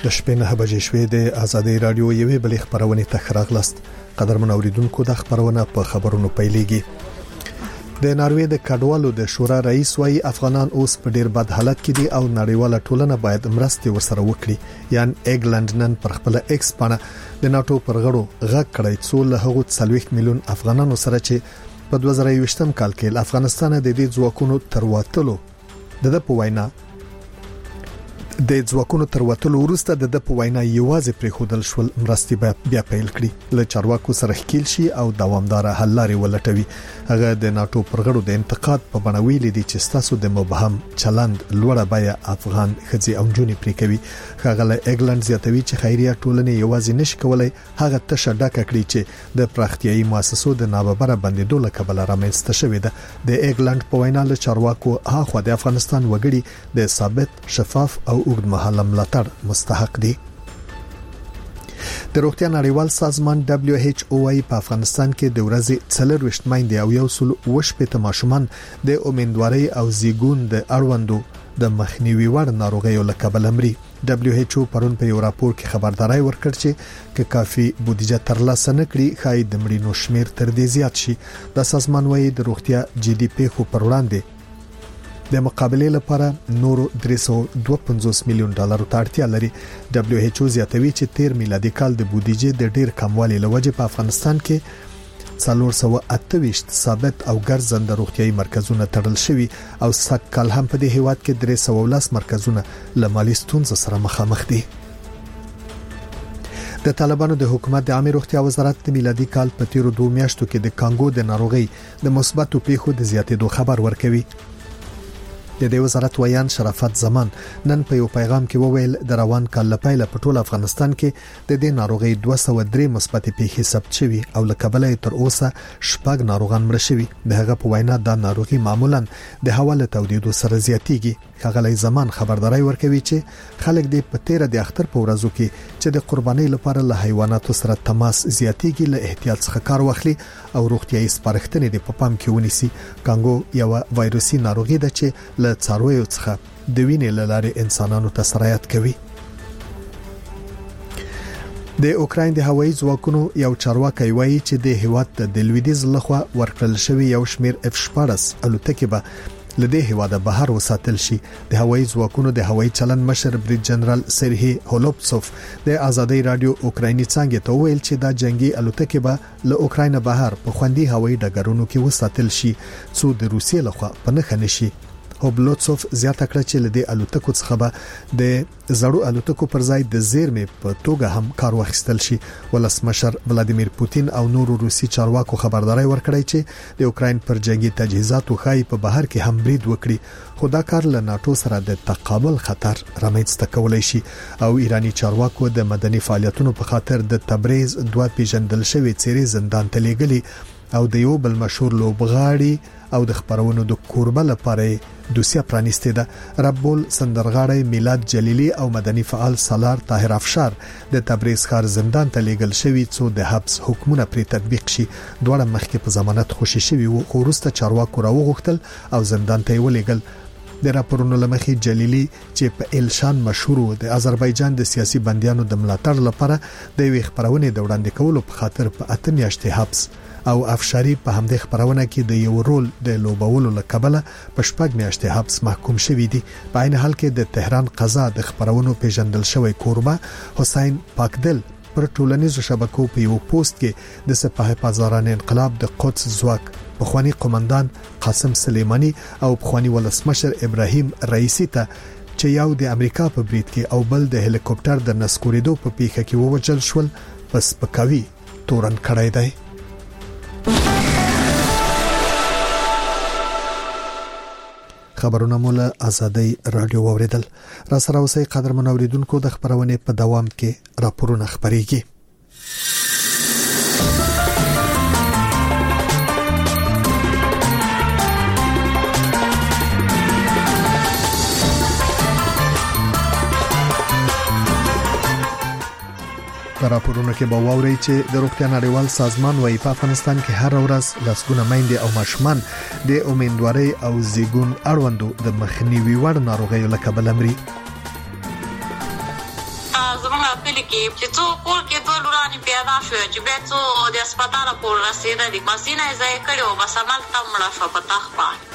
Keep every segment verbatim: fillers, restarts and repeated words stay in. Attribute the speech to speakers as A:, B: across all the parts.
A: د شپې نه بجې شوې د آزادۍ رادیو یوې بلې خبرونه ته خراغلست. قدرمن اوریدونکو د خبرونه په خبرونو پیلېږي. د ناروې د کډوالو د شورا رئیس وايي افغانان اوس په ډیر بد حالت کې دي او نړیواله ټولنه باید مرستې ورسره وکړي. یان ایګلند نن پر خپل ایکس باندې د ناتو پر غړو غږ کړی څو له هغو څلوېښت میلیون افغانانو سره چې په دوه زره یوویشتم کال کې افغانستان د دې ځواکونو تر وټلو د په وینا د ځواکونو تر وټلو وروسته د په وینا یوازې پرې خودل شول مرستې بیا پیل کړي له چارواکو سره ښکیل شي او دوامدار حل لارې ولټوي. هغه د ناتو پرغړو د انتقاد په بڼه ویلي دي چې ستاسو د مبهم چلند لوړه بیا افغان خځې او جونې پرې کوي. هغه له ایګلند زیاتوي چې خیریه ټولنې یوازې نشي کولای هغه تشه ډکه کړي چې د پراختیایي مؤسسو د ناببره بندیدو له کبله رامنځته شوې ده. د ایګلند په وینا له چارواکو هغه د افغانستان وګړي د ثابت شفاف او اوږدمهاله ملاتړ مستحق دي. د روغتیا نړیوال سازمان دبليو ایچ او وايي په افغانستان کې د ورځې څلور وشت مایندې او یو سل وشپته ماشومان د امیندوارۍ او زیګون د اړوندو د مخنیوي وړ ناروغیو له کبله مري. دبليو ایچ او پرون په یو راپور کې خبرداري ورکړ چې ک کافي بودیجه ترلاسه نکړي خای د مړینو شمیر تر دې زیات شي. د سازمان وايي د روغتیا جی ډي پی خو پر وړاندې د مقابله لپاره نورو درې سوه دوه پنځوس میلیون ډالرو ته اړتیا لري. دبليو ایچ او زیاتوي چې تیر میلادي کال د بودیجې د ډیر کموالي لوجه په افغانستان کې څلور سوه اته ویشت ثابت او ګرځنده روغتيایي مرکزونه تړل شوي او سږ کال هم په دې هیواد کې درې سوه ولس مرکزونه له مالي ستونزو سره مخامخ دي. د طالبانو د حکومت د عامه روغتیا وزارت د میلادي کال په تیرو دوه میاشتو کې د کانګو د ناروغي د مثبتو پیښو د زیاتېدو خبر ورکوي. د دې وزارت ویان شرافت زمان نن په یو پیغام کې وویل د روان کال لپاره په ټول افغانستان کې د دې ناروغي دوه سوه درې مثبت پیښې ثبت شوي او له کبله تر اوسه شپږ ناروغان مړ شوي. د هغه په وینا دا ناروغي معمولا د هوا له تودیدو سره زیاتیږي. خغلی زمان خبرداري ورکوي چې خلک د پتیره د اختر په ورځو کې چې د قربانۍ لپاره له حیواناتو سره تماس زیاتیږي له احتیاط څخه کار واخلي او روغتيایي سپارښتنې د پام کې ونیسي. کانګو یو وایروسي ناروغي ده چې له څارویو څخه د وینې لارې انسانانو ته سرایت کوي. د اوکراین د هوایي ځواکونو یو چارواکي وایي چې د هیواد د لویدیز لخوا ورکړل شوی یو شمیر اف شپاړس الوتکې به لدې هواده بهر وساتل شي. د هوایي ځواکونو د هوایي چلن مشر بریج جنرال سرهی هولوپسوف د آزادۍ رادیو اوکرایني څنګه ته ویل چې دا جنگي الوتکې به له اوکراین بهر په خوندي هوایي ډګرونو کې وساتل شي څو د روسیې لخوا په نخښه نشي. هوبلوتسوف زیاته کړه چې لدې الوتکو څخه به د زړو الوتکو پر ځای د زیرمې په توګه هم کار واخیستل شي. ولسمشر ولادیمیر پوتین او نورو روسي چارواکو خبرداري ورکړی چې د اوکراین پر جنگي تجهیزاتو خای په بهر کې هم برید وکړي. خو دا کار له ناتو سره د تقابل خطر رامنځته کولای شي او ایرانی چارواکو د مدني فعالیتونو په خاطر د تبریز دوه پیژندل شوی څیرې زندان ته لیږلي او د یو بل مشهور لوبغاړي او د خبرونو د کوربه لپاره دوسیه پرانیسته ده. ربول سندرغاړی میلاد جلیلی او مدني فعال سالار طاهر افشار د تبریز ښار زندان ته لیږل شوی څو د حبس حکمونه پرې تطبیق شي. دواړه مخکې په ضمانت خوشي شوی وو خو وروسته چارواکو راوغوښتل او زندان ته ولېږل. د راپورونو لمخې جلیلی چې په الشان مشهور و د آذربایجان د سیاسي بندیانو د ملاتړ لپاره د یو خبرونه د وړاندې کولو په خاطر په اته میاشتې حبس او افشاری په همدې خبرونه کې د یو رول د لوبولو لکبله په شپږ میاشتې حبس محکوم شوی دی. په عین حال کې د تهران قضا د خبرونو پیژندل شوی کوربه حسین پاکدل پر ټولنیزو شبکو په یو پوسټ کې د سپاه پاسداران انقلاب د قدس ځواک پخوانی قومندان قاسم سلیمانی او پخوانی ولسمشر ابراهیم رئیسی ته چې یو د امریکا په برید کې او بل د هلیکوپټر د نسکوریدو په پیښه کې ووجل شول پس پکوي تورن کړای دی. خبرونه مولا آزادۍ رادیو اوریدل. را سره اوسې قدرمن اوریدونکو د خبرونه په دوام کې راپورونه خبريږي. راپورونه کې به واوري چې د روغتیا نړیوال سازمان وايي په افغانستان کې هر ورځ لسګونه میندې او ماشومان د امیندوارۍ او زیګون اړوندو د مخنیوي وړ ناروغیو له کبله مري.
B: کې چې څو کور کې دوه لورانې پیدا شو چې بیا څو د هسپتال پورې رسېدلي مسینه یې ځای کړې وه بس هملته مړه شوه په تخت باندې.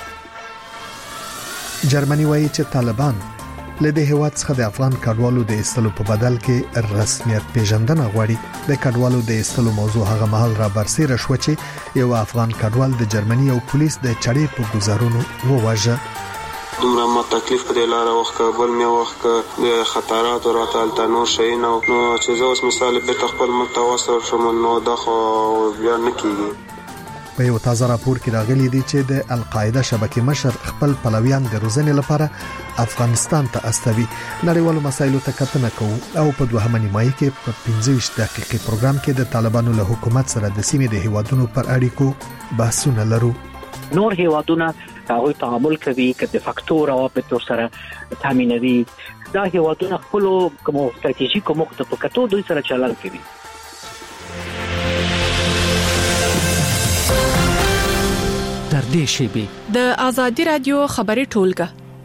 A: جرمني وایي چې طالبان له دې هیواد څخه د افغان کډوالو د ایستلو په بدل کې رسمیت پیژندنه غواړي. د کډوالو د ایستلو موضوع هغه مهال را برسېره شو چې یو افغان کډوال د جرمني او پولیس د چړې په گزارونو وواژه.
C: دومره ما تکلیف په لار وخت بل مې وخت د خطرات او راتل نور شي نو چې زه اوس مثال به خپل متوسط شوم نو دا خو بیا نه کیږي.
A: په یو تازه راپور کې راغلي دي چې د القاعده شبکې مشر خپل پلویان د روزنې لپاره افغانستان ته استوي. نړیوالو مسایلو ته کتنه کوو او په دوهمه نیمایي کې په پنځه ویشت دقیقې پروګرام کې د طالبانو له حکومت سره د سیمې د هیوادونو پر اړیکو بحثونه لرو.
D: نور هیوادونه هغه تعامل کوي چې د فاکتور او په تور سره تامینوي. دا هیوادونه خپل کوم ستراتیژیکو موخو په کتو دوی سره چلن کوي.
E: در دې شیبه د ازادي رادیو خبري ټولګه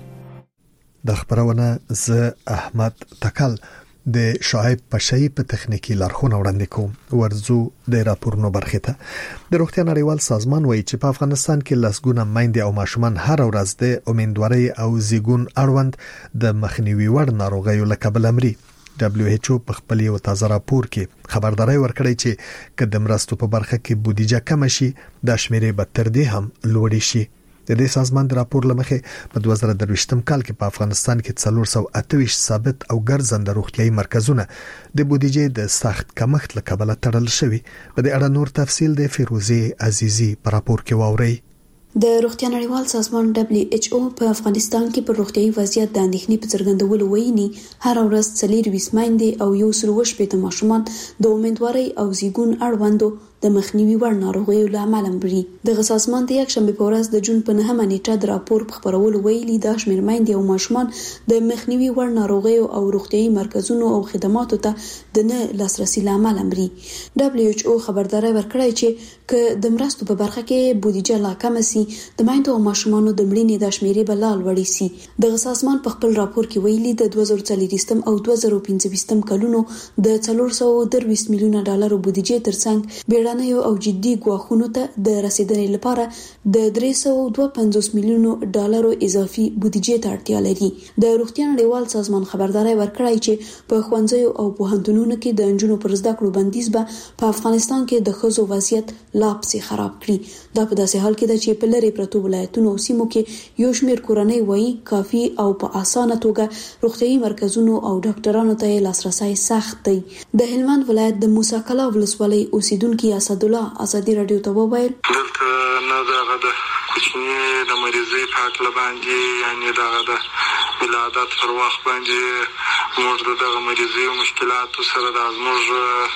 A: د خبرونه ز احمد تکل د شعیب پشای په تخنیکی لارښوونه وړاندې کوم. ورزو د راپورونو برخه ته د روغتیا نړیوال سازمان وایي چې په افغانستان کې لسګونه میندې او ماشومان هر ورځ د امیندوارۍ او زیږون اړوند د مخنیوي وړ ناروغیو له کبله مري. دبليو ایچ او په خپل یو تازه راپور کې خبرداري ورکړی چې کله مرستو په برخه کې بودیجه کم شي د شمیرې به تر دې هم لوړ شي. د دې سازمان د راپور لمخې په دوه زره درویشتم کال کې په افغانستان کې څلور سوه اته ویشت ثابت او ګرځنده روغتيایي مرکزونه د بودیجې د سخت کمښت له کبله تړل شوي. په دې اړه نور تفصیل د فیروزه عزیزی په راپور کې واوري.
F: د روغتیا نړیوال سازمان دبليو ایچ او په افغانستان کې پر روغتيایي وضعیت د اندېښنې په څرګندولو وایي هر ورځ څلور ویشت میندې او یو سل وشپږ ماشومان د امیندوارۍ او زیږون اړوندو د مخنیوي وړ ناروغیو له امله مري. د سازمان د یک شنبه په ورځ د جون په نهمه نیټه د راپور په خبرولو ویلي دا شمېر میندې او ماشومان د مخنیوي وړ ناروغیو او روغتيایي مرکزونو او خدماتو ته د نه لاسرسي له امله مري. دبليو ایچ او خبرداري ورکړی چې ک د مرستو په برخه کې بودیجه لا کم سي د میندو او ماشومانو د مړینې د شمیرې بلال وړي سي. د سازمان په خپل راپور کې ویلي د دوه زره څلوېښتم او دوه زره پنځه کلونو د څلور سوه درویشت میلیونه ډالرو بودیجه ترڅنګ بیړنیو او جدي ګواښونو ته د رسیدنې لپاره د درې سوه دوه پنځوس میلیونو ډالرو اضافي بودیجه ته اړتیا لري. د روغتیا نړیوال سازمان خبرداري ورکړی چې په ښوونځیو او پوهنتونونو کې د نجونو پر زده کړو بندیز به په افغانستان کې د ښځو وضعیت لا پسې خراب کړي. دا په داسې حال کې ده چې په لری پرتو ولایتونو او سیمو کې یو شمېر کورنۍ وایي کافي او په اسانه توګه روغتيایي مرکزونو او ډاکټرانو ته لاسرسي سخت دی. د هلمند ولایت د موسی کلا ولسوالۍ اوسیدونکو اسدالله ازادي رادیو ته وویل
C: دلته نه دغه د کوچنی د مریضۍ په حق باندې یعنی دغه د ولادت پر وخت باندې موږ دغه مریضۍ او مشکلاتو سره د ازموږ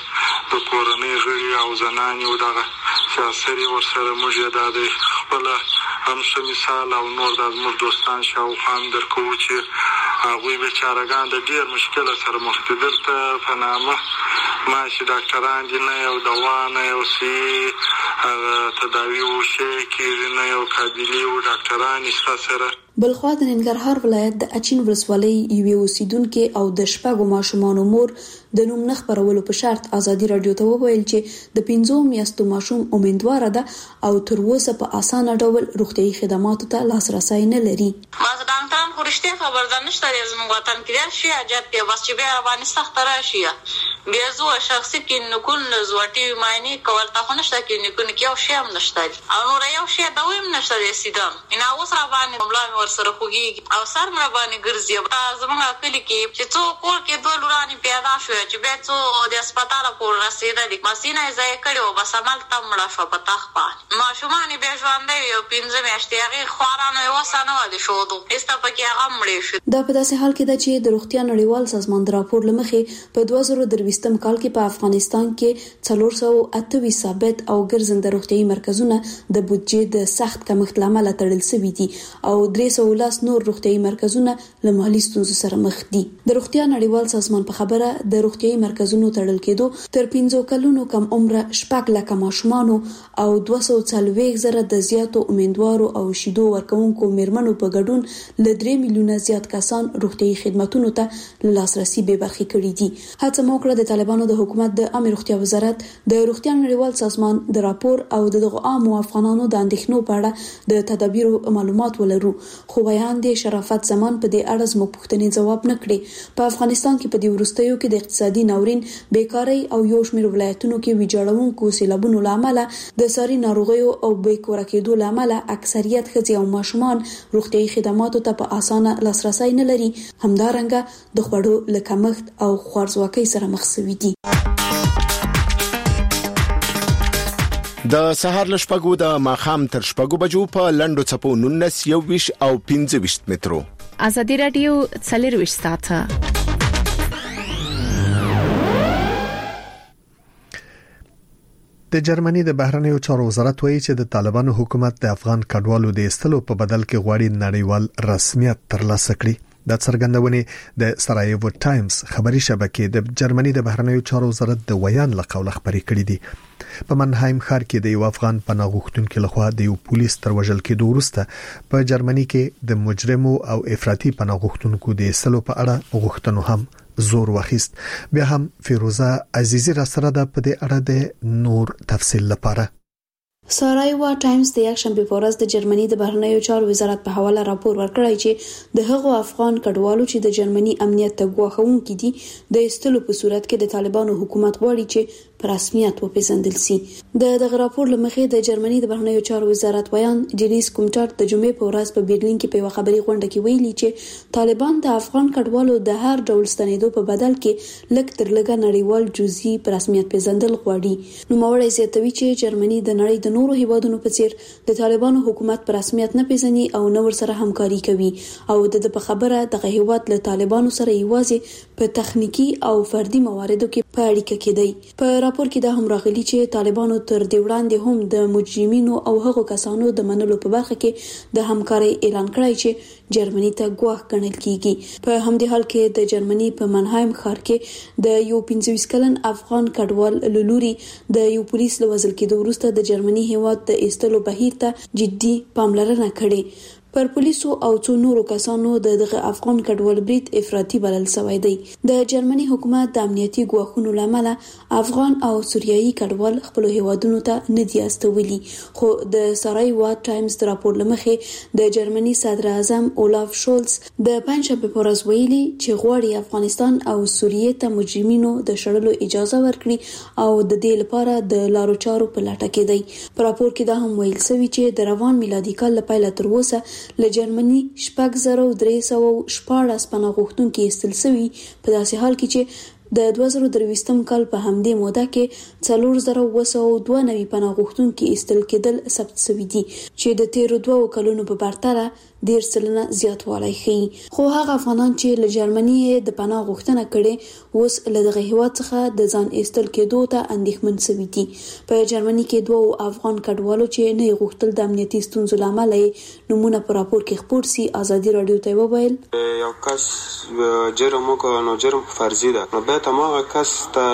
C: د کورنۍ غړي او زنانې او دغه سیاسي ورسره موږ د خپل هم څه مثال او نور د ازموږ دوستان شاوخوا درکو چې هغوی بیچارهګان د ډېر مشکل سره مخ دي. دلته په نامه ماشي ډاکټران دي نه یو دوا نه یو سي تداوی وشي کېږي نه یو قابلي او ډاکټران شته سره.
F: بلخوا د ننګرهار ولایت د اچین ولسوالۍ یوې اوسیدونکو او د شپږو ماشومانو مور د نوم نه خبرولو په شرط ازادي رادیو ته وویل چې د پنځو میاشتو ماشوم امیندوار ده او تر اوسه په اسانه ډول روغتيایي خدماتو ته لاسرسي نه لري.
B: باز ډاکټران خو رښتیا خبردار نشته زموږ وطن کې شي عجب دی بس چې بیا باندې سخت راشي بیا زو شخصي کې نکول زوټي معنی کول تا خو نشته کې نکول کې او شی هم نشته او نور یو شی دا ویم نشته سیدم ان اوس را باندې ملامت ورسره خوږي او سر مې باندې ګرځي زموږ کلی کې چې څو کور کې دوه لورانې پیدا شو چې بیا څو د هسپتال پورې رسېدلي مسینه یې ځای کړې وه بس هملته مړه شوه په تخت باندې. ماشومان یې بیا ژوندی وي او پنځه میاشتې هغې خوارانو یې وسه نه وه د ښودو ایسته پکې هغه مړې شو.
F: دا په داسې حال کې ده چې د روغتیا نړیوال سازمان د راپور له مخې په دوه زره درویشتم کال کې په افغانستان کې څلور سوه اته ویشت ثابت او ګرځنده روغتيایي مرکزونه د بودیجې د سخت کمښت له امله تړل شوي دي او درې سوه لس نور روغتيایي مرکزونه له مالي ستونزو سره مخ دي. د روغتیا نړیوال سازمان په خبره د روغتيایي مرکزونو تړل کېدو تر پنځو کلونو کم عمره شپږ لکه ماشومان او دوه سوه څلوېښت زره د زیاتو امیندوارو او شیدو ورکوونکو میرمنو په ګډون ل درې میلیونه زیات کسان روغتیايي خدماتو ته لاسرسي به برخې کړي دي. هڅه موکړه د طالبانو د حکومت د عامه روغتیا وزارت د روغتیا نړیوال سازمان د راپور او دغه عام افغانانو د اندېښنو په اړه د تدابیرو معلومات ولرو، خو بیان د شرافت زمان په دې اړه زموږ پوښتنې جواب نه کړي. په افغانستان کې په دې وروستیو کې د اقتصادي ناورین، بیکاری او یو شمېر ولایتونو کې ویجاړونکو سیلابونو لامل د ساري ناروغیو او بیکاره کېدو لامل اکثریت ښځې او ماشومان روغتیايي خدماتو ته په اسانه لاسرسي نه لري، همدارنګه د خوړو له کمښت او خوارځواکۍ سره مخ شوي دي.
G: د سهار له شپږو د ماښام تر شپږو بجو په لنډو څپو نولس یوویشت او پنځه ویشت مترو.
E: ازادي رادیو څلور ویشت ساعته.
A: د جرمني د بهرنیو چارو وزارت وایي چې د طالبانو حکومت د افغان کډوالو د ایستلو په بدل کې غواړي نړیوال رسمیت ترلاسه کړي. د څرګندونې د سرایوو ټایمز خبري شبکې د جرمني د بهرنیو چارو وزارت د ویان لقول خبري کړې دي. په منهایم ښار کې د یو افغان پناه غوښتونکو لخوا د یو پولیس تر وژل کېدو وروسته په جرمني کې د مجرمو او افراطي پناه غوښتونکو د ایستلو په اړه غوښتنو هم زور واخیست. بیا هم فیروزه عزیزی را سره ده په دې اړه د نور تفصیل لپاره.
F: سارایوا ټایمز د یک شنبه په ورځ د جرمني د بهرنیو چارو وزارت په حواله راپور ورکړی چې د هغو افغان کډوالو چې د جرمني امنیت ته ګواښونکي دي د ایستلو په صورت کې د طالبانو حکومت غواړي چې په رسمیت وپیژندل شي. د دغه راپور لمخې د جرمني د بهرنیو چارو وزارت ویان ډینیس کومټار د جمعې په ورځ په برلین کې په یو خبري غونډه کې ویلي چې طالبان د افغان کډوالو د هر ډول ستنېدو په بدل کې لږ تر لږه نړیوال جزئي په رسمیت پیژندل غواړي. نو موري زیاتوي چې جرمني د نړۍ د نورو هیوادونو په څیر د طالبانو حکومت په رسمیت نه پیژني او نو ور سره همکاري کوي او د په خبره دغه هیواد له طالبانو سره یوازې په تخنیکی او فردي مواردو کې په اړیکه کې دی. په راپور کې دا هم راغلي چې طالبانو تر دې وړاندې هم د مجرمینو او هغو کسانو د منلو په برخه کې د همکارۍ اعلان کړی چې جرمني ته ګواښ ګڼل کیږي. په همدې حال کې د جرمني په منهایم ښار کې د یو پنځه ویشت کلن افغان کډوال لوري د یو پولیس له وژل کېدو وروسته د جرمني هیواد د ایستلو بهیر ته جدي پاملرنه کړې. پر پولیسو او څو نورو کسانو د دغه افغان کډوال برید افراطي بلل شوی دی. د جرمني حکومت د امنیتي ګواښونو لامل افغان او سوریایي کډوال خپل هیوادونو ته نه دي استولي، خو د سرایوا ټایمز د راپور لمخې د جرمني صدر اعظم اولاف شولز د پنځشنبه په ورځ ویلي چې غواړي افغانستان او سوریې ته مجرمینو د شړلو اجازه ورکړي او د دې لپاره د لارو چارو په لټه کې دی. په راپور کې دا هم ویل شوی چې د روان میلادي کال لپاره تر اوسه له جرمني شپږ زره درې سوه شپاړس پناه غوښتونکي ایستل شوي، په داسې حال کې چې د دوه زره درویشتم کال په همدې موده کې څلور زره اوه سوه دوه نوي پناه غوښتونکي ایستل کېدل ثبت شوي دي چې د تیرو دوو کلونو په پرتله ډېر سلنه زیاتوالی ښیي. خو هغه افغانان چې له جرمني د پناه غوښتنه کړې اوس له دغه هیواد څخه د ځان ایستل کېدو ته اندېښمن شوي دي. په جرمني کې دوه افغان کډوالو چې نه غوښتل د امنیتي ستونزو له امله نمونه په راپور کې خپور سي ازادي رادیو ته وویل
H: یو کس جرم وکړ نو جرم فرضي ده، نو باید هغه کس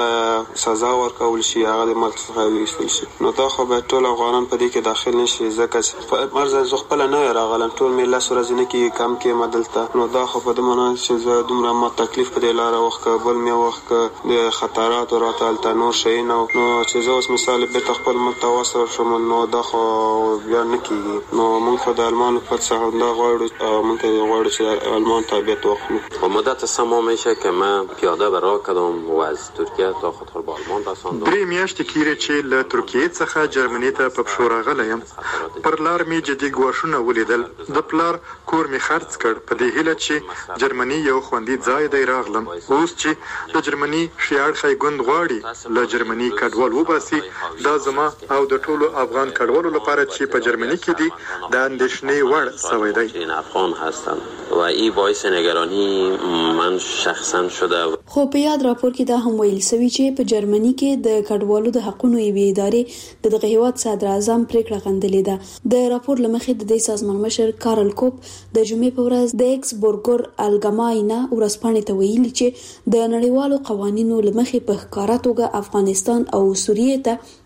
H: ته سزا ورکول شي، هغه د ملک څخه ویستل شي. نو دا خو باید ټول افغانان په دې کې داخل نشي، ځکه چې مرزه زه خپل نه راغلم، ټول مې لاس ورځې نه کې کم کې مدلته. نو دا خو په دې معنی چې زه دومره ما تکلیف په دې لاره وخت بل مې وخت د خطرات راته الته نور شي نو نو چې زه اوس مثال به خپل متواصل شوم، نو دا خو بیا نه کیږي. نو موږ خو د آلمان په څه دا غواړو، موږ ته غواړو چې آلمان تابعیت وکړو.
I: و مدت سه ماه میشه که من پیاده به راه کردم و از ترکیه تا خطر به آلمان رساندم.
C: درې میاشتې کېږي چې له ترکیې څخه جرمني ته په پښو راغلی یم. پر لار مې جدي ګواښونه ولیدل، د پلار کور مې خرڅ کړ په دې هیله چې جرمني یو خوندي ځای دی راغلم. اوس چې د جرمني ښي اړخی ګوند غواړي له جرمني کډوال وباسي، دا زما او د ټولو افغان کډوالو لپاره چې په جرمني کې دي د اندېښنې وړ شوی دی.
I: این افغان هستم و این باعث نگرانی من شخصا شده.
F: خو په یاد راپور کې دا هم ویل شوی چې په جرمني کې د کډوالو د حقوقو یوې ادارې د دغه هیواد صدر اعظم پریکړه غندلې ده. د راپور لمخې د دې سازمان مشر کارل کوپ د جمعې په ورځ د ایکس بورګر الګماینه ورځپاڼې ته ویلي چې د نړیوالو قوانینو لمخې په ښکاره توګه افغانستان او سوریې ته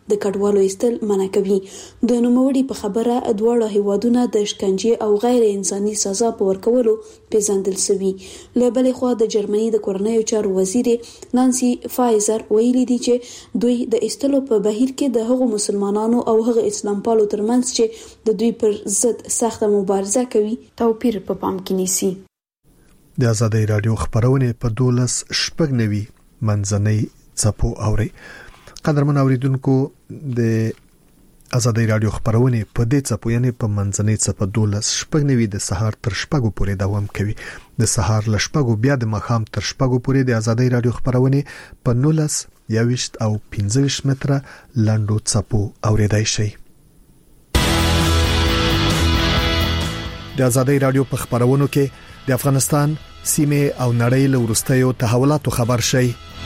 F: د کډوالو ایستل منع کوي. د نوموړي په خبره دواړه هیوادونه د شکنجې او غیر انساني سزا په ورکولو پیژندل شوي. له بلې خوا د جرمني د کورنیو چارو وزیر نانسي فایزر ویلي دي چې دوی د ایستلو په بهیر کې د هغو مسلمانانو او هغه اسلام پالو ترمنځ چې د دوی پر ضد سخته مبارزه کوي توپیر په پام کې نیسي.
A: د آزادۍ رادیو خبرونه په دولس شپږ نوي منځنۍ څپو اوري. قدرمن اوریدونکو د آزادۍ رادیو خبرونه په دې څپو یعنی په منځنۍ څپو دولس شپږ نوي د سهار تر شپږو پورې دوام کوي. د سهار ل شپږو بیا د ماښام تر شپږو پورې د آزادۍ رادیو خبرونه په نولس یويشت او پنځه ویشت متره لاندو څپو اوریدای شي. د آزادۍ رادیو په خبرونو کې د افغانستان سیمه او نړۍ له ورستیو تحولاتو خبر شي.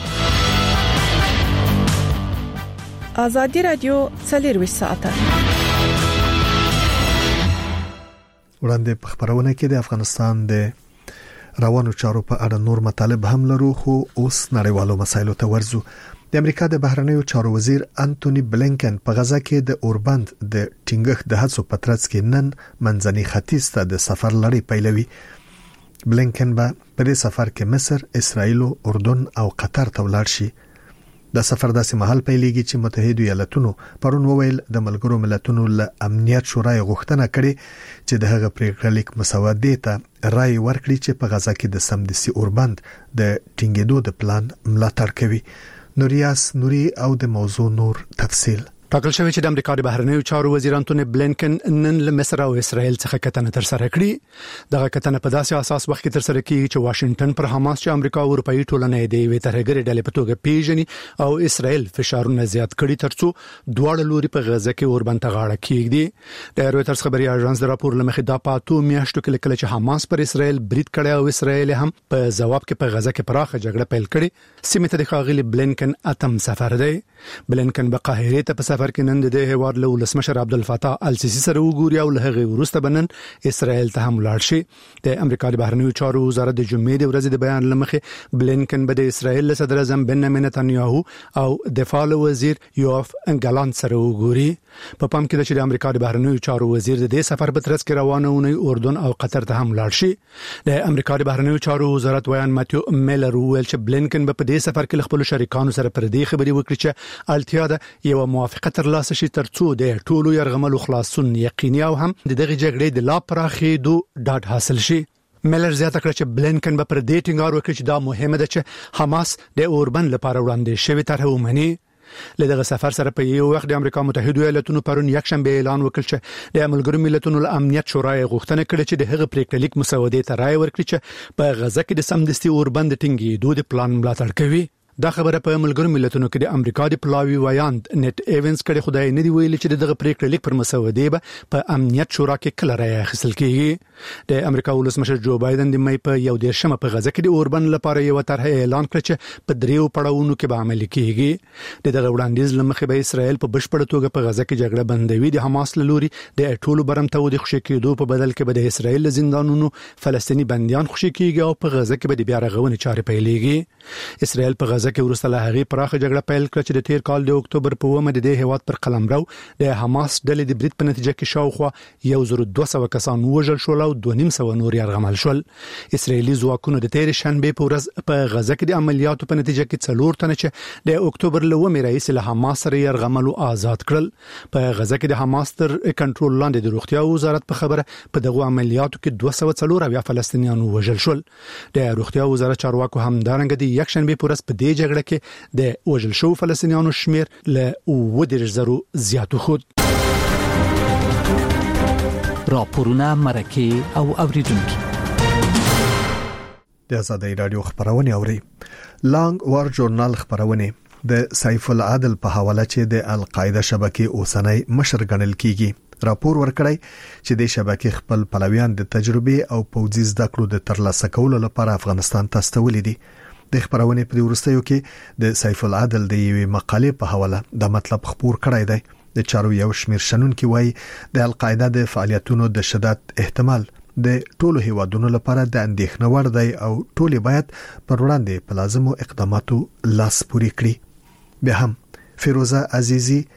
E: آزادی رادیو څلور ساعته
A: وړاندې په خبرونه کې د افغانستان د روانو چارو په اړه نور مطالب هم لرو، خو اوس نړیوالو مسایلو ته ورځو. د امریکا د بهرنیو چارو وزیر انټونی بلینکن په غزا کې د اوربند د ټینګښت د هڅو په ترڅ کې نن منځني ختیځ ته د سفر لړۍ پیلوي. بلینکن به په دې سفر کې مصر، اسرائیل، اردن او قطر ته ولاړ شي. د سفر داسې مهال پیلېږي چې متحده ایالاتونو پرون وویل د ملګرو ملتونو له امنیت شورای غوښتنه کړې چې د هغه پریکړه لیک مسودې ته رائے ورکړي چې په غزا کې د سمدسي اوربند د ټینګېدو د پلان ملاتړ کوي. نوریاس نوري او د موضوع نور تفصیل.
J: ټاکل شوی چې د امریکا د بهرنیو چارو وزیر انټونی بلینکن نن له مصر او اسرائیل څخه کتنه تر سره کړي. دغه کتنه په داسې اساس وخت کې تر سره کیږي چې واشنگټن پر حماس چې امریکا او اروپאי ټولنه دی وی ترګری ډلې په توګه پیژني او اسرائیل فشارونه زیات کړي ترڅو دواړه لوري په غزا کې اوربند ته غاړه کیږي. د رويټرز خبري اژانس د راپور لمخې دا پاتو میاشتو کې کله چې حماس پر اسرائیل برید کړي او اسرائیل هم په جواب کې په غزا کې پراخه جګړه پیل کړي. سیمه ته د ښاغلي بلینکن اتم سفر دی. بلینکن په قاهره ته په سفر کې نن د هیواد له ولسمشر عبدالفتاح السیسی سره وګوري او له هغه وروسته بنن اسرائیل ته هم لاړ شي. د امریکا د بهرنیو چارو وزارت د جمعې د ورځې د بیان لمخې بلینکن به د اسرائیل له صدر اعظم بنیامین نتنیاهو او دفاع وزیر یوف انګلان سره وګوري. په پام کې چې د امریکا د بهرنیو چارو وزیر د دې سفر په ترڅ کې روانونه اردن او قطر ته هم لاړ شي. د امریکا د بهرنیو چارو وزارت ویان ماتیو میلر ویل چې بلینکن په دې سفر کې خپل شریکانو سره پر دې خبري وکړي چې التیا د یو موافقه ترلاسه شي ترڅو د ټولو يرغملو خلاصون یقیني او هم د دغه جګړې د لا پراخېدو ډاډ حاصل شي. ملر زیاته کړ چې بلینکن به پر دې ټینګار وکړي چې دا مهمه ده چې حماس د اوربند لپاره وړاندې شوی طرح ومني. لدغه سفر سره په یو وخت د امریکا متحده ایالاتونو پرون یکشنبه اعلان وکړ چې د ملګرو ملتونو له امنیت شورای غوښتنه کړې چې د هغه پریکړه لیک مسودې ته رائے ورکړي چې په غزا کې د سمدستي اوربند ټینګېدو د پلان ملاتړ کوي. دا خبره په ملګرو ملتونو کې د امریکا د پلاوی وایاند نت ایونز کړي خدای نه دی ویلي چې دغه پریکړه لیک پر مسودې به په امنیت شورا کې کله رائے اخیستل کیږي. د امریکا ولسمشر جو بایدن د مې په یو دیرشمه په غزا کې د اوربند لپاره یو طرح اعلان کړ چې په دریو پړاوونو کې به عملي کیږي. دغه وړاندیز لمخې به اسرائیل په بشپړ توګه په غزا کې جګړه بندوي، د حماس لوري د ټولو برمته د خوشی کېدو په بدل کې به د اسرائیل زندانونو فلسطینی بنديان خوشی کیږي او په غزا کې به د بیا رغونې چارې پیلېږي. اسرائیل په غزا کې ورسره له هغه پراخه جګړه پیل کړ چې د تیر کال د اکتوبر په اومه د هیواد پر قلمرو د حماس ډلې د برید په نتیجه کې شاوخوا یو زر دوه سوه کسان وژل شول او دوه نیم سوه نور یرغمل شول. اسرایلی ځواکونو د تیر شنبه په ورځ په غزا کې د عملیاتو په نتیجه کې څلور تنه چې د اکتوبر له اومه رئیس له حماس سره یرغمل او آزاد کړل. په غزا کې د حماس تر کنټرول لاندې د روغتیا وزارت په خبره په دغه عملیاتو کې دوه سوه څلور اویا فلسطینیان وژل شول. د روغتیا وزارت چارواکو هم دارنګ د یک شنبه په ورځ په دې جګړه کې د وژل شو فلسطینیانو شمیر له اووه دېرش زرو زیاتو خود.
K: راپورونه مرکه او اوریدونکو
A: د آزادۍ رادیو خبرونه اوري. لانګ وار ژورنال خبرونه د سیف العدل په حواله چې د القاعده شبکې اوسنۍ مشر ګڼل کیږي راپور ورکړی چې د شبکې خپل پلویان د تجربه او پوځي زده کړو د ترلاسه کولو لپاره افغانستان ته استولې دي. د خبرونه په ورستیو کې د سیف العدل د یوې مقالې په حواله د مطلب خبر کړی دی. د چارو یو شمیر شنونکي وایي د القاعده د فعالیتونو د شدت احتمال د ټولو هیوادونو لپاره د اندېښنې وړ دی او ټول باید پر وړاندې په لازمو اقداماتو لاس پورې کړي. به هم فیروزه عزیزی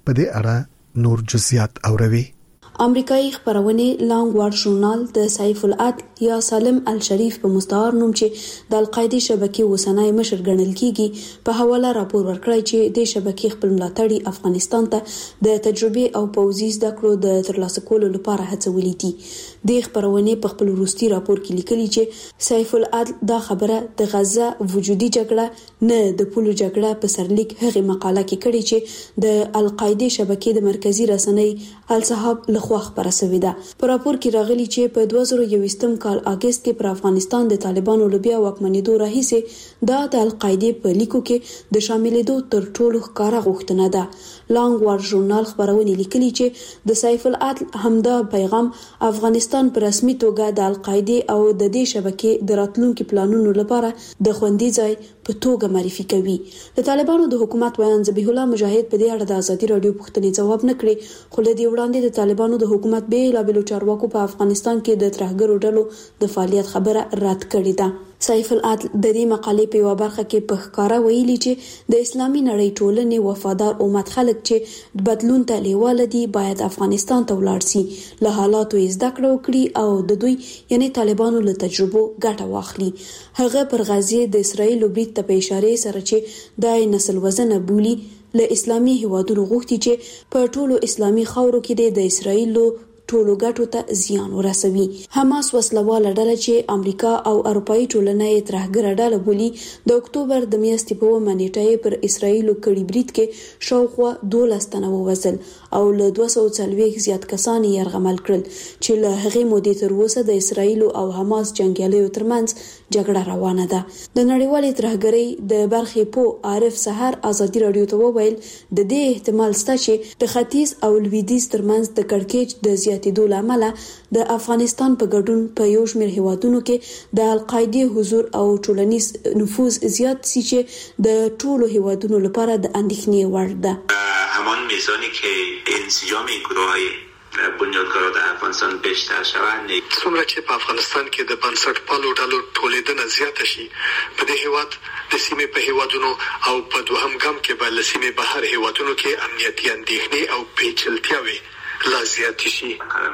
A: په دې اړه نور جزئیات اوروي.
F: امریکایي خبرونه لانګ وارډ ژورنال د سیف العدل یا سالم الشریف په مستعار نوم چې د القاعده شبکې وسنای مشر ګڼل کیږي په حواله راپور ورکړی چې د شبکې خپل ملاتړي افغانستان ته د تجربه او پوځي زده کړو د ترلاسه کولو لپاره هڅولې دي. د خبرونه په خپل وروستي راپور کې لیکلي چې سیف العدل دا خبره د غزه وجودي جګړه نه د پولو جګړه په سرلیک هغه مقاله کې کړي چې د القاعده شبکې د مرکزی رسنۍ الصحاب خو خبره سوي ده. په راپور کې راغلي چې په دوه زره یوویشتم کال اگست کې پر افغانستان د طالبانو لوبیا واکمنېدو راهیسې دا د القاعده په لیکو کې د شاملېدو تر ټولو ښکارا غوښتنه ده. لانګ وارډ ژورنال خبرونه لیکلي چې د سیف العدل همدا پیغام افغانستان په رسمي توګه د القاعده او د دې شبکې د راتلونکو پلانونو لپاره د خوندي ځای په توګه معرفي کوي. د طالبانو د حکومت ویان ذبیح الله مجاهد په دې اړه د ازادي رادیو پوښتنې جواب نه کړی، خو له دې وړاندې د طالبانو د حکومت به لا بلو چارواکو په افغانستان کې د ترهګرو ډلو د فعالیت خبره رد کړې ده. سیف العدل د دې مقالې په یو برخه کې په ښکارا ویلي چې د اسلامي نړۍ ټولنې وفادار امت خلک چې بدلون ته لیواله دي باید افغانستان ته ولاړ شي، له حالاتو زده کړه وکړي او د دوی یعنی طالبانو له تجربو ګټه واخلي. هغه پر غزه د اسرایل برید ته په اشاره سره چې د نسل وزن بولی له اسلامي هیوادونو غوښتي چې په ټولو اسلامي خاورو کې د اسرایل ټولو ګټو ته زیان ورسوي. حماس وسلواله ډله چې امریکا او اروپאי ټولنه یې ترهګره ډله بولي د اکتوبر د میاشتې په اوومه نیټه پر اسرایل کړي برید کې شاوخوا دولس تنه ووژل او له دوه سوه څلوېښت زیات کسان یې یرغمل کړل چې له هغې مودې تر اوسه د اسرایل او حماس جنګیالیو ترمنځ جګړه روانه ده. د نړیوالې ترهګرۍ د برخې په عارف سحر ازادي رادیو ته وویل د دې احتمال شته چې د ختیځ او لویدیځ ترمنځ د کړکېچ د زیاتېدو له امله د افغانستان په ګډون په یو شمېر هیوادونو کې د القاعده حضور او ټولنیز نفوذ زیات شي چې د ټولو هیوادونو لپاره د اندېښنې وړ ده.
L: همان میزانی که انسجام این گروه‌های بنیادگرا در افغانستان بیشتر شوند،
M: څومره چې په افغانستان کې د بنسټپالو ډلو ټولیدنه زیاته شي په دې هیواد د سیمې په هیوادونو او په دوهم ګام کې به له سیمې بهر هیوادونو کې امنیتي اندېښنې او پیچلتیاوې لا زیات شي.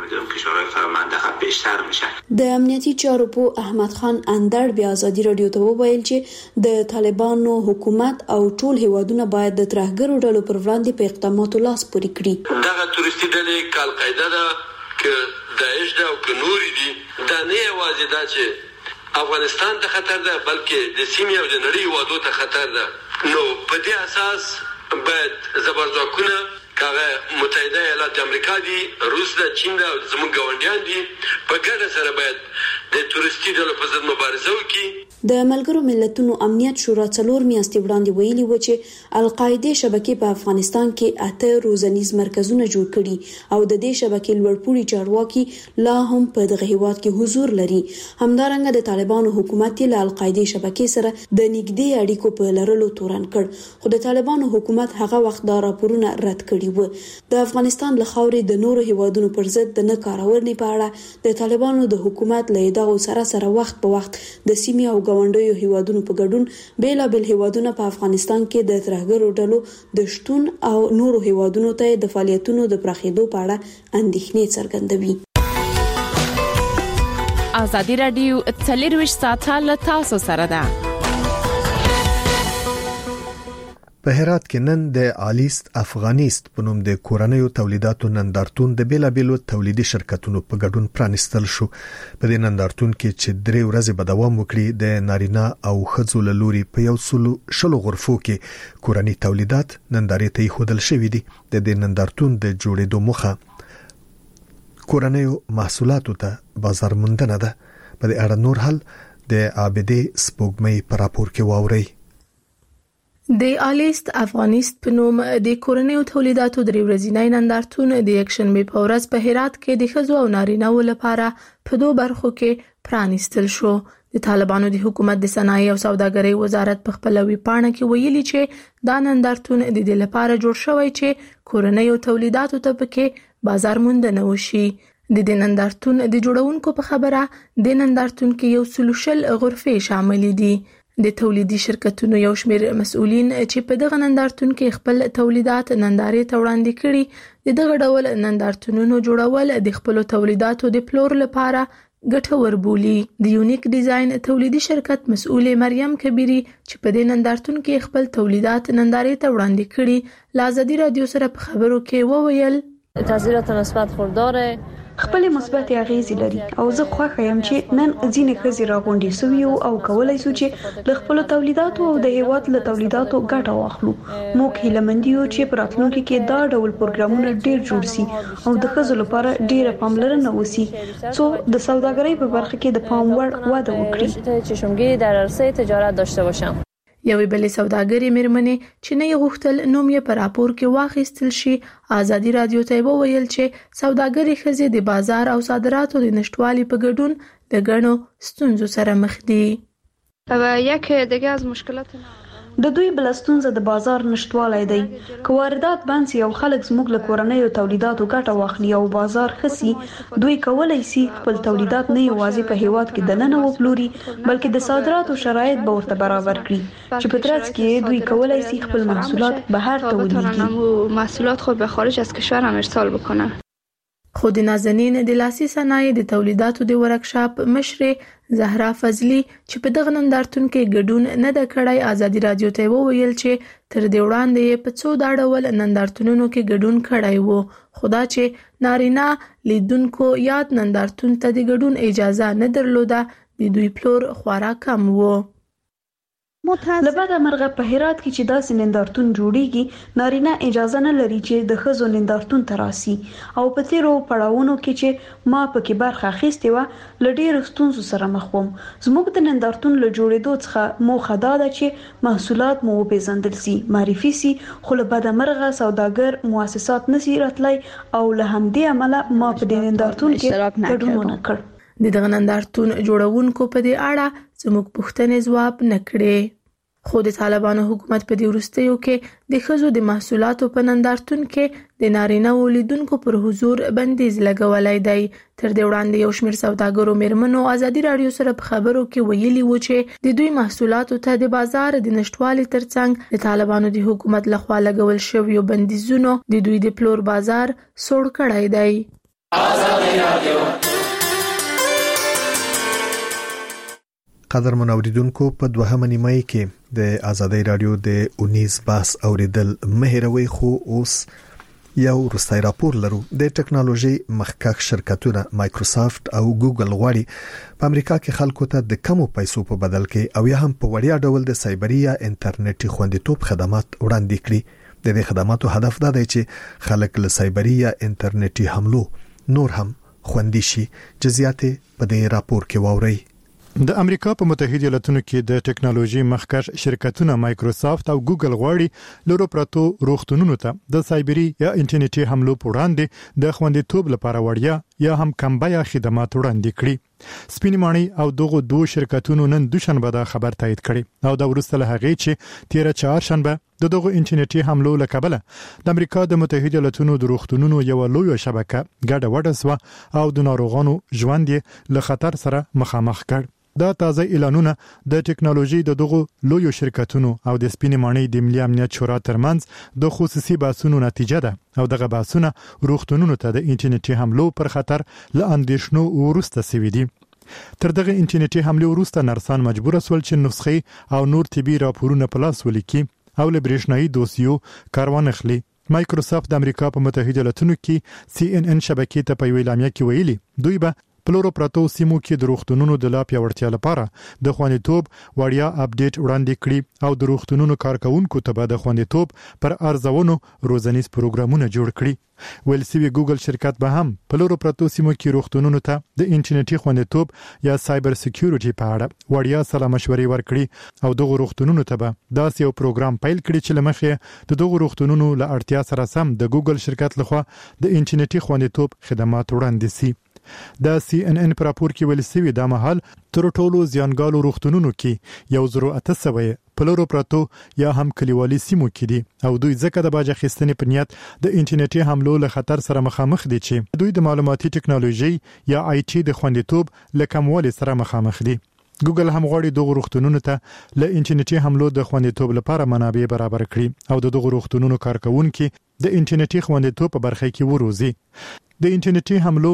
F: د امنیتي چارو په احمد خان اندړ بیا ازادي رادیو ته وویل چې د طالبانو حکومت او ټول هیوادونه باید د ترهګرو ډلو پر وړاندې په اقداماتو لاس پورې کړي.
N: دغه تورستي ډلې کال قاعده ده ک داعش ده او ک نور دي دا نه یوازې دا چې افغانستان ته خطر ده بلکې د سیمې او د نړۍ هیوادو ته خطر ده. نو په دې اساس باید زبرځواکونه کاغه متحده ایالات امریکا دي، روس ده، چین ده او زموږ ګاونډیان دي په ګډه سره باید د تورستي ډلو په ضد مبارزه وکړي.
F: د ملګرو ملتونو امنیت شورا څلور میاشتې وړاندې ویلي و چې القاعده شبکې په افغانستان کې اته روزنیز مرکزونه جوړ کړي او د دې شبکې لوړپوړي چارواکي لا هم په دغه هیواد کې حضور لري. همدارنګه د طالبانو حکومت له القاعده شبکې سره د نږدې اړیکو په لرلو تورن کړ، خو د طالبانو حکومت هغه وخت دا راپورونه رد کړي و. د افغانستان له خاورې د نورو هیوادونو پر ضد د نه کارونې په اړه د طالبانو د حکومت له ادعاو سره سره وخت په وخت د سیمې او ګاونډیو هیوادونو په ګډون بیلابل هیوادونه په افغانستان کې د ترهګرو ډلو د شتون او نورو هیوادونو ته د فعالیتونو د پراخېدو په اړه اندېښنې څرګندوي.
E: ازادي رادیو څلرویشت ساعته له تاسو سره ده.
A: په هرات کې نن د آلیست افغانیست په نوم د کورنیو تولیداتو نندارتون د بیلابلو تولیدي شرکتونو په ګډون پرانستل شو. په دې نندارتون کې چې درې ورځې به دوام وکړي د نارینه او ښځو له لوري په یو سلو شلو غرفو کې کورنی تولیدات نندارې ته ایښودل شوي دي. د دې نندارتون د جوړېدو موخه کورنیو محصولاتو ته بازار موندنه ده. په دې اړه نور حل د عابدې سپوږمۍ په راپور کې واوري.
O: د آلیست افغانیست په نوم د کورنیو تولیداتو درې ورځې نندارتون د یکشنبه په ورځ په هرات کې د ښځو او نارینه‌و لپاره په دوه برخو کې پرانیستل شو. د طالبانو د حکومت د صنایع او سوداګرۍ وزارت په خپل وی پاڼه کې ویلي چې دا نندارتون د دې لپاره جوړ شوی چې کورنیو تولیداتو ته پکې بازار موندنه وشي. د دې نندارتون د جوړونکو په خبره د نندارتون کې یو سلوشل غرفې شامل دي. د تولیدي شرکتونو یو شمېر مسؤلین چې په دغه نندارتون کې خپل تولیدات نندارې ته وړاندې کړي د دغه ډول نندارتونونو جوړول د خپل تولیداتو د پلور لپاره ګټور بولي. د یونیک ډیزاین تولیدي شرکت مسؤل مریم کبیری چې په دې نندارتون کې خپل تولیدات نندارې ته وړاندې کړي ل آزادي رادیو سره په خبرو کې وویل
P: تاثیرات مثبت خورداره
Q: خپل مثبت اغیزې لري او زه خوښ یم چې نن ځینې ښځې راغونډې شوي او کولای شو چې له خپل تولیداتو او د هیواد له تولیداتو ګټه واخلو. موږ هیله مند یو چې په راتلونکي کې دا ډول پروګرامونه ډیر جوړ شي او د ښځو لپاره ډیره پاملرنه وشي څو د سوداګرۍ په برخه کې د پام وړ وده وکړي.
P: چشمگیری در عرصه تجارت داشته باشم.
O: یوې بلې سوداګرې مېرمنې چې نه یې غوښتل نوم یې په راپور کې واخیستل شي آزادي رادیو ته وویل چې سوداګرې ښځې د بازار او صادراتو د نشټوالي په ګډون د ګڼو ستونزو سره مخ دي.
Q: یک دیگه از مشکلات د دوی بل ستونزه د بازار نشټوالی دی. که واردات بند سي او خلک زموږ له کورنیو تولیداتو ګټه واخلي او بازار خسي دوی کولای شي خپل تولیدات نه یوازې په هیواد کې دننه وپلوري بلکې د صادراتو شرایط به ورته برابر کړي چې په ترڅ کې دوی کولای شي خپل محصولات بهر ته ولیږي
R: محصولات خود به خارج از کشور هم ارسال بکنه.
O: خو د نازنین د لاسي صنایع د تولیداتو د ورکشاپ مشرې زهرا فضلی چې په دغه نندارتون کې ګډون نه د کړای آزادي رادیو ته وویل چې تر دې وړاندې په څو دا ډول نندارتونونو کې ګډون کړای وو خو دا چې نارینه لیدونکو یاد نندارتون ته د ګډون اجازه نه درلوده د دوی پلور خورا کم وو.
Q: لبعد مرغه په هرات کې چې داسې نندارتون جوړیږي نارینه اجازه نه لري چې د ښځو نندارتون ته راسي او په تیرو پړاوونو کې چې ما پکې برخه اخیستې وه له ډېرو ستونزو سره مخ وم. زموږ د نندارتون له جوړېدو څخه موخه دا ده چې محصولات مو وپېژندل سي معرفي سي خو له بده مرغه سوداګر مؤسسات نشي راتلی او له همدې امله ما په دې نندارتون کې ګډون ونه کړ.
O: د دغه نندارتون جوړونکو په دې اړه زموږ پوښتنې ځواب نه کړې. خو د طالبانو حکومت په دې وروستیو کې د ښځو د محصولاتو په نندارتون کې د نارینه ولیدونکو پر حضور بندیز لګولای دی. تر دې وړاندې یو شمېر سوداګرو مېرمنو آزادي رادیو سره په خبرو کې ویلي و چې د دوی محصولاتو ته د بازار د نشټوالي ترڅنګ د طالبانو د حکومت لخوا لګول شویو بندیزونو د دوی د پلور بازار سوړ کړی دی.
S: آزادي رادیو
A: قدر منوریدونکو په دوهمه نیمه کې د آزادۍ رادیو د اونیز بحث اوریدل مهروي خو اوس یو رستای راپور لرو. د ټکنالوژي مخکښ شرکتونه مایکروسافت او ګوګل غواړي په امریکا کې خلکو ته د کمو پیسو په بدل کې او یا هم په وړیا ډول د سایبري یا انټرنیټي خوندیتوب خدمات وړاندې کړي. د دې خدماتو هدف دا دی چې خلک له سایبري یا انټرنیټي حملو نور هم خوندي شي. جزئیات په دې راپور کې واورئ.
J: د امریکا په متحده ایالاتونو کې د ټکنالوژي مخکښ شرکتونه مایکروسافت او ګوګل غواړي لورو پرتو روغتونونو ته د سایبري یا انټرنیټي حملو په وړاندې د خوندیتوب لپاره وړیا یا هم کم بیه خدمات وړاندې کړي. سپینې ماڼۍ او دغه دوه شرکتونو نن دوشنبه دا خبر تایید کړي او دا وروسته له هغې چې تیر چهارشنبه د دغه انټرنیټي حملو لکبله د امریکا د متحده ایالاتونو د روغتونونو یو لوی شبکه ګډه وډه سو او د ناروغانو ژوند یې له خطر سره مخامخ کړ. دا تازه اعلانونه د ټکنالوژي د دغه لوی شرکتونو او د سپینې ماڼۍ د ملي امنیت شورا ترمنځ د خصوصي بحثونو نتیجه ده او دغه بحثونه روغتونونو ته د انټرنیټي حملو پر خطر له اندېښنو ورسته سوي دي. تر دغه انټرنیټي حملې وروسته نرسان مجبور شول چې نسخې او نور طبي راپورونه په لاس ولیکي او له برېښنايي دوسیو کاروان اخلي. مایکروسافت د امریکا په متحده ایالاتونو کې سی ان ان شبکې ته په ویل اعلامیه کې ویلي دوی به پلورو پرتو سیمو کې د روغتونونو د لا پیاوړتیا لپاره د خوندیتوب وړیا اپډیټ وړاندې کړي او د روغتونونو کارکونکو ته به د خوندیتوب پر ارزونو روزنیز پروګرامونه جوړ کړي. ویل سوي ګوګل شرکت به هم پلورو پرتو سیمو کې روغتونونو ته د انټرنیټي خوندیتوب یا سایبر سکیورټي په اړه وړیا سلا مشورې ورکړي او دغه روغتونونو ته به داسې یو پروګرام پیل کړي چې لمخې د دغه روغتونونو له اړتیا سره سم د ګوګل شرکت لخوا د انټرنیټي خوندیتوب خدمات وړاندې سي. د سی ان ان پر راپور کې ویل سوي دا مهال تر ټولو زیانګالو روغتونونو کې یو زرو اته سوه پلورو پرتو یا هم کلیوالي سیمو کې دي او دوی ځکه د باج اخیستنې په نیت د انټرنیټي حملو له خطر سره مخامخ دي چې دوی د معلوماتي ټکنالوژي یا آی ټي د خوندیتوب له کموالي سره مخامخ دي.
T: ګوګل هم غواړي دغه روغتونونو ته له انټرنیټي حملو د خوندیتوب لپاره منابع برابر کړي او د دغه روغتونونو کارکونکو د انټرنیټي خوندیتوب په برخه کې وروزي. د انټرنیټي حملو